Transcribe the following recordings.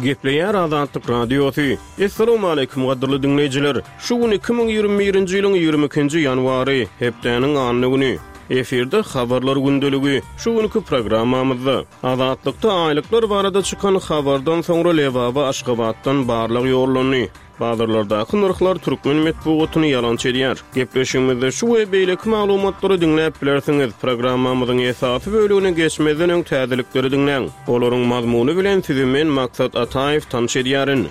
Gepleýär Azatlyk radiosu. Assalamu alaykum gaderly dinleýijiler. Şu gün 2021-nji ýylyň 22-nji ýanwary, hepdeniň anly güni. Eferde habarlar gündöligi. Şu günkü programmamyzda Azatlykda aýlyklar barada çykan habardan soňra Lewaba Aşgabatdan barlyk ýorlany. Bazarlardaky narxlar türkmen medeniýetyny ýalançy edýär. Gepleşigimizde şu we beýleki maglumatlary dinläp bilersiňiz. Programmamyzyň esasy bölügine geçmeden öň täzelikleri dinleň. Olaryň mazmuny bilen sizi men Maksat Ataýew tanış edýärin.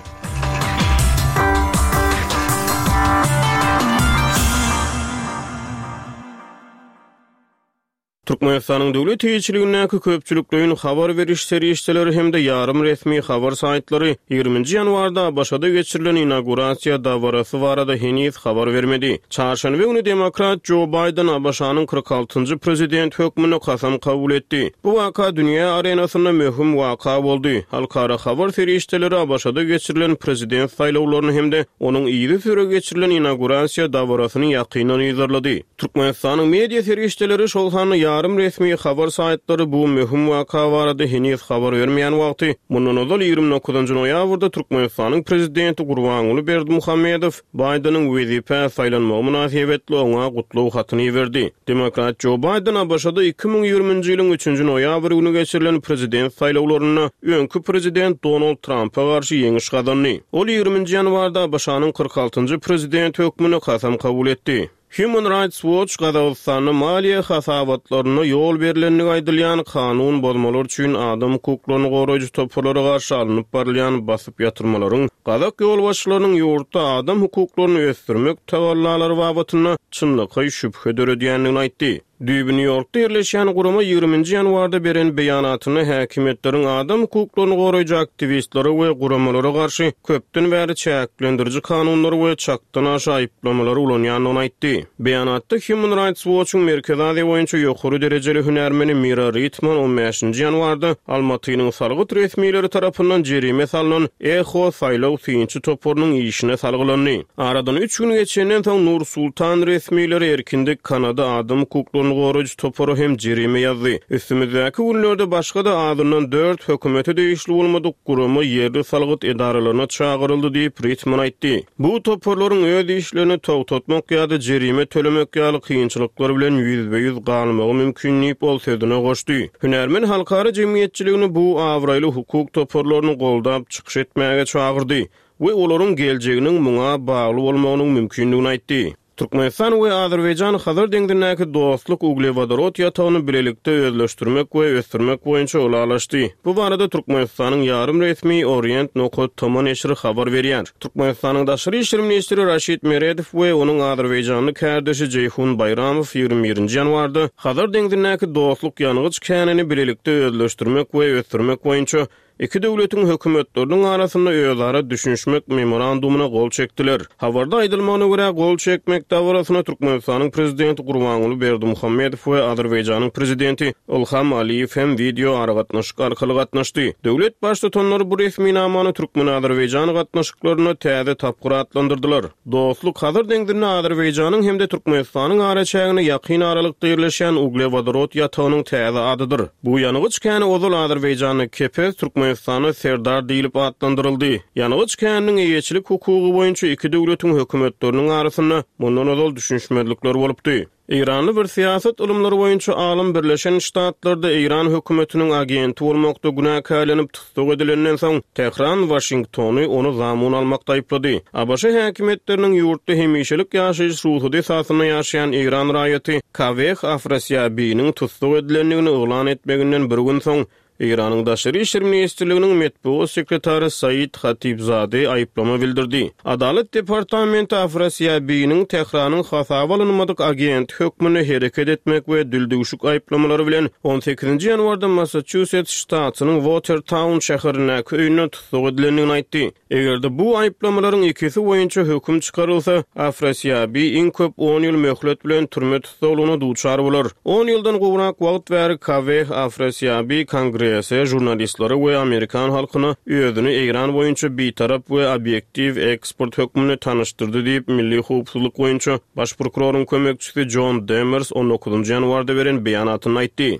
Türkmenistanyň döwlet teýçiligindäki köpçülikliň habar beriş serýeşleri hemde ýarym resmi habar saýtlary 20-nji ýanwarda başada geçirilen inaugurasiýa dawarasy barada heniz habar bermedi. Çarşanbä güni demokrat Joe Biden ABŞ-nyň 46-njy prezident hökmüne kasam kabul etdi. Bu waka dünýä arenasynda möhüm waka boldy. Halkara habar serýeşleri ABŞ-da geçirilen prezident saýlawlaryny hemde onuň ýyly süre geçirilen inaugurasiýa dawarasyny ýakynan ýazarlady. Türkmenistanyň media serýeşleri şol hany ýarym resmi habar saýtlary bu möhüm waka barada heniz habar bermeýän wagty. Mundan öňe 29-njy noýabrda Türkmenistanyň prezidenti Gurbanuly Berdimuhammedow Bidenyň wezipe saýlanmagy münasibetli oňa gutlaw hatyny berdi. Demokrat Joe Biden ABŞ-da 2020-nji ýylyň 3-nji noýabr güni geçirilen prezident saýlawlaryna öňkü prezident Donald Trump'a garşy ýeňiş gazandy. Ol 20-nji ýanwarda ABŞ-nyň 46-njy prezident hökmüne kasam kabul etdi. Human Rights Watch Gazawstanyň maliýe hasabatlaryna ýol berilenini aýdylýan kanun bozmalar üçin adam hukuklaryny goraýjy topurlara garşy alınıp barylýan basyp ýatyrmalaryň Gazak ýol başçylarynyň ýurtda adam hukuklaryny ösdürmek tawallary babatyna çynlygy şüphe döredýändigini aýtdy. New York'ta yerleşen guruma 20-nji ýanwarda beren beýanatyny häkimetleriň adam hukuklaryny goraýjy aktivistleri we guramalara garşy köpden bäri çäklendiriji kanunlary we çakdan aşy aýyplamалary ulanýanyny aýtdy. Beýanatda Human Rights Watch'un Merkez Aziýa boýunça ýokary derejeli hünärmeni Mira Ritman 15-nji ýanwarda Almatynyň salgyt resmiýetleri tarapyndan jerime salynan Echo saýlaw synçy topurynyň işine salgylandy. Aradan 3 gün geçenden soň Nur Sultan resmiýetleri erkindik Kanada adam hukuklaryny goraýjy topary hem jerime ýazdy. Üstümizdäki günlerde başga da adından 4 hökümeti değişli bolmadyk gurumy ýerli salgyt edaralaryna çağıryldy diýip Ritman aýtdy. Bu toparlaryň öz işlerini togtatmak ýa-da jerime tölemek ýaly kynçylyklar bilen ýüzbe-ýüz galmagy mümkinlik bolsadyna goşdy. Hünärmen halkara jemgyýetçiligini bu awraýly hukuk toparlaryny goldap çykyş etmäge çağırdy we olaryň geljeginiň muňa bagly bolmagynyň mümkinligini aýtdy. Türkmenistan we Azerbaýjan hazır deňdinäki dostluk uglevodorod ýatagyny bilelikde özleşdirmek we ösdürmek boýunça ulalaşdy. Bu barada Türkmenistanyň ýarym resmi Orient Nokot Toman eşri habar berýär. Türkmenistanyň daşary işler ministri Raşid Meredow we onuň Azerbaýjanly kärdeşi Jeyhun Bayramow 21-nji ýanwarda hazır deňdinäki dostluk ýanygyç känini bilelikde özleşdirmek we ösdürmek boýunça iki döwletiň hökümetleriniň arasynda özara düşünşmek memorandumuna gol çekdiler. Habarda aýdylmagyna görä gol çekmek dawrasyna Türkmenistanyň prezidenti Gurbanuly Berdimuhammedow we Azerbaýjanyň prezidenti Ilham Aliýew hem video aragatnaşyk arkaly gatnaşdy. Döwlet başlyklary bu resmi namany Türkmen Azerbaýjan gatnaşyklaryna täze tapgyr atlandyrdylar. Dostluk hazır deňdirne Azerbaýjanyň hem de Türkmenistanyň araçagyny ýakyn aralykda ýerleşen uglevodorod ýatagynyň täze adydyr. Bu ýanygyç käni ozal Azerbaýjanyň Kepez Türkmenistany Serdar diýilip atlandyryldy. Ýanygyç käniniň eýeçilik hukugy boýunça iki döwletiň hökümetleriniň arasynda mundan ozal düşünşmezlikler bolupdy. İranly bir siýasat ulumlary boýunça alam Birleşen Ştatlarda İran hökümetiniň agenti bolmakda günäkärlenip tutsak edilenden soň Tehran Washingtony onu zamun almakda aýplady. ABŞ häkimetleriniň ýurtda hemişelik ýaşaýyş ruhudy esasyna ýaşaýan İran raýaty Kaveh Afrasiýabiňiň tutsak edilendigini oglan etmeginden bir gün soň İran'ın daşary işler ministrliginiň metbuat sekretary Said Khatibzade aýyplama bildirdi. Adalet departamenti Afrasiýabiňiň Tehranyň hasaba alınmadyk agent hökmüne hereket etmek we düldügüşük aýyplamалary bilen 18-nji ýanwarda Massachusetts ştatynyň Watertown şäherine köýüne tutsak edilendigini aýtdy. Egerde bu aýyplamalaryň ikisi boýunça höküm çykarylsa, Afrasiýabi iň köp 10 ýyl möhlet bilen türme tutsagyna duçar bolar. 10 ýyldan gowrak wagt bäri Kaveh Afrasiýabi Kongres jurnalistleri we Amerikan halkyna özüni İran boýunça bitarap we obyektiv eksport hökmüne tanıştyrdy diýip milli hukukçylyk boýunça baş prokuroryň kömekçisi John Demers 19-njy ýanwarda beren beýanatyny aýtdy.